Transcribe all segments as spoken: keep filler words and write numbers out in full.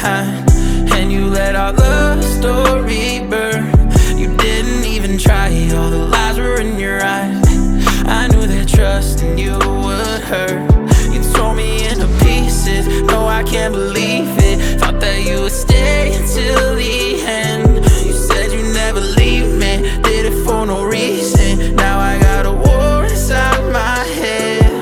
behind, and you let our love story burn. You didn't even try, all the lies were in your eyes. I knew that trusting you would hurt. You tore me into pieces, no I can't believe it. Thought that you would stay until the end. You said you'd never leave me, did it for no reason. Now I got a war inside my head.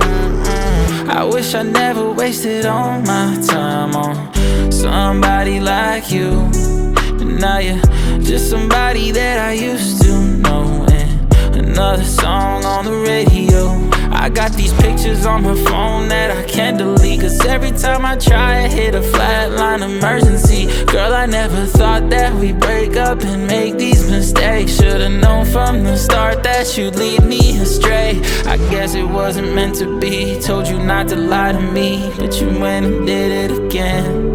mm-hmm. I wish I never wasted all my time on somebody like you. But now you're just somebody that I used to know. And another song on the radio. I got these pictures on my phone that I can't delete, cause every time I try I hit a flatline emergency. Girl, I never thought that we'd break up and make these mistakes. Should've known from the start that you'd lead me astray. I guess it wasn't meant to be, told you not to lie to me, but you went and did it again.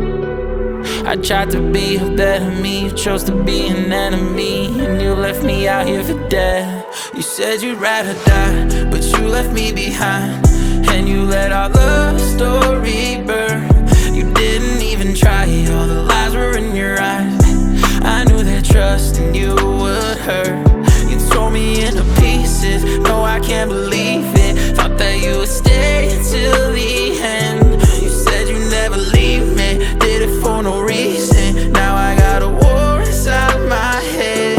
I tried to be a better me, you chose to be an enemy, and you left me out here for dead. You said you'd rather die, but you left me behind, and you let our love story burn. You didn't even try, all the lies were in your eyes. I knew that trusting you would hurt. You tore me into pieces, no I can't believe it. Thought that you would stay until the end. You said you'd never leave me, did it for no reason. Now I got a war inside my head.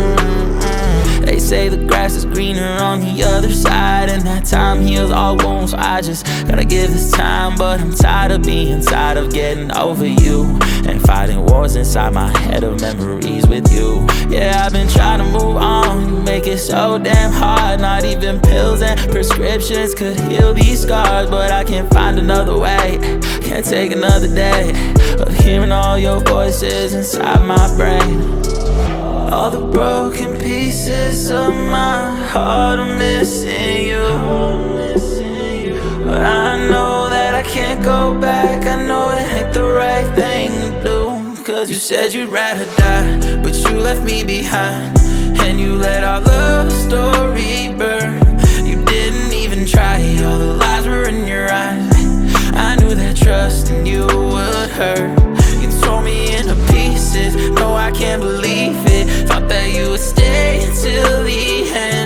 mm-hmm. They say the grass is greener on the other side, and that time heals all wounds. I just gotta give this time, but I'm tired of being tired of getting over you and fighting wars inside my head of memories with you. Yeah, I've been trying to move on, you make it so damn hard. Not even pills and prescriptions could heal these scars, but I can't find another way, can't take another day of hearing all your voices inside my brain. All the broken pieces of my heart are missing you, but I know that I can't go back. I know it ain't the right thing to do, cause you said you'd rather die, but you left me behind, and you let our love story burn. You didn't even try, all the lies were in your eyes. I knew that trusting you would hurt. You tore me into pieces, no I can't believe it. Thought that you would stay until the end.